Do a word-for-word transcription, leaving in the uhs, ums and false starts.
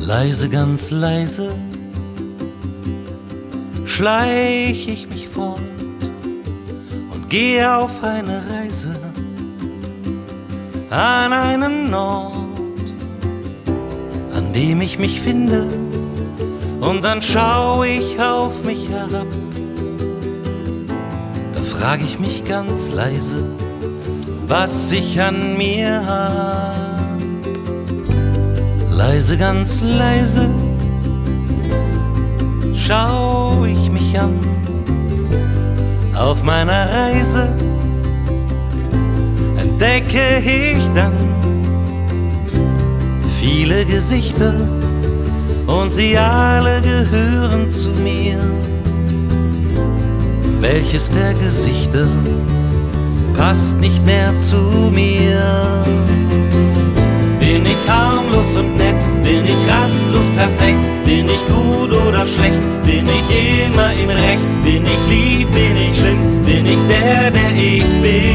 Leise, ganz leise schleich ich mich fort und gehe auf eine Reise an einen Ort, an dem ich mich finde, und dann schau ich auf mich herab. Da frag ich mich ganz leise, was ich an mir hab. Leise, ganz leise schau ich mich an. Auf meiner Reise entdecke ich dann viele Gesichter, und sie alle gehören zu mir. Welches der Gesichter passt nicht mehr zu mir? Bin ich harmlos und nett? Bin ich rastlos perfekt? Bin ich gut oder schlecht? Bin ich immer im Recht? Bin ich lieb? Bin ich schlimm? Bin ich der, der ich bin?